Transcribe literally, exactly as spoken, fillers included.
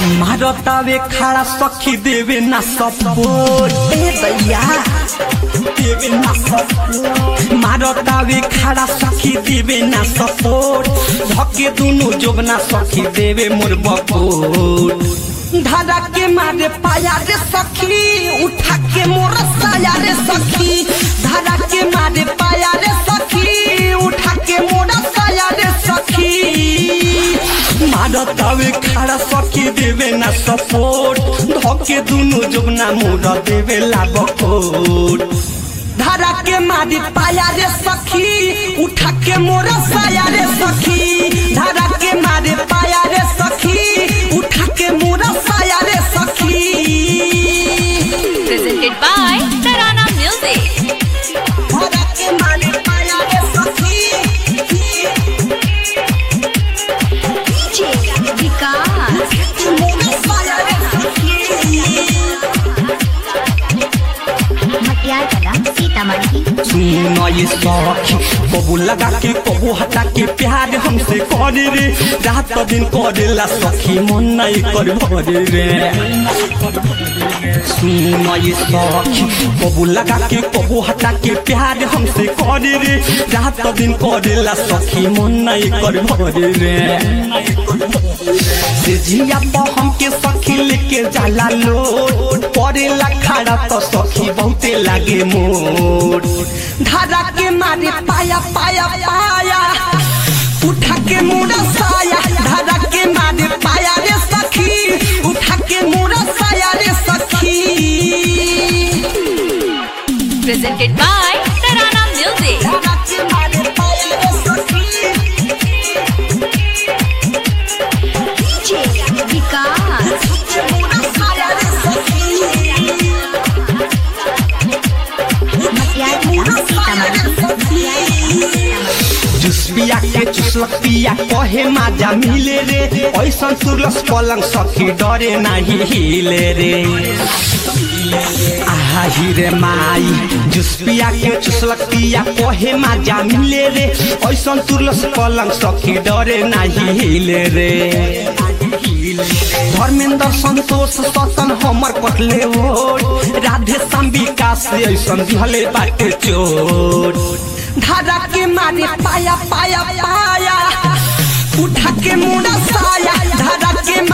मारतावे खड़ा सखी देवे ना सपोर्ट ए दैया देवे ना सपोर्ट मारतावे खड़ा सखी देवे ना सपोर्ट धके दुनु जोबना सखी देवे मोर बकोट धारा के मारे पाया रे सखी उठा के मोर साया रे सखी धारा के मारे पाया रे सखी उठा के मोर साया रे सखी मारतावे खड़ा सखी देवे ना सपोर्ट धके दुनु जोबना मोर देवे ला बकोट धारा के मारी पाया रे सखी उठा के मोर साया रे सखी धारा के मारे पाया रे सखी उठा के मोर साया रे सखी। Presented by Tarana Music. धारा के मारे पाया रे सखी डीजे विकास मोर साया रे सखी मटियार कला सीतामढ़ी। सुनो ये सखी कबू लगा के कबू हटा के प्यार हमसे करे रे रात दिन करेला सखी मन नहीं कर भरे रे सुनो ये सखी कबू लगा के कबू हटा के प्यार हमसे करे रे रात दिन करेला सखी मन नहीं कर भरे रे से जिया पर हमके सखी लेके जाला लोट परेला खड़ा तो सखी बहुते लागे मोट धारा के मारे पाया पाया पाया उठा के मोरा साया धारा के मारे पाया रे सखी उठा के मोरा साया रे सखी। Presented by Tarana Music. धारा के मारे पाया रे सखी डीजे विकास मोरा साया रे सखी मटियार कला सीतामढ़ी। जुस्पिया के चुसलक पिया कहे माजा मिले रे ऐसन सुरलस पलंग सखी डरे नाही हिले रे आही रे माई जुस्पिया के चुसलक पिया कहे माजा मिले रे ऐसन सुरलस पलंग सखी डरे नाही हिले रे धर्मेंद्र संतोष सतन हमर पटले ओट राधे श्याम विकास ऐसन दिहले बाटे चोट धारा के मारे पाया पाया पाया उठा के मोरा साया धारा के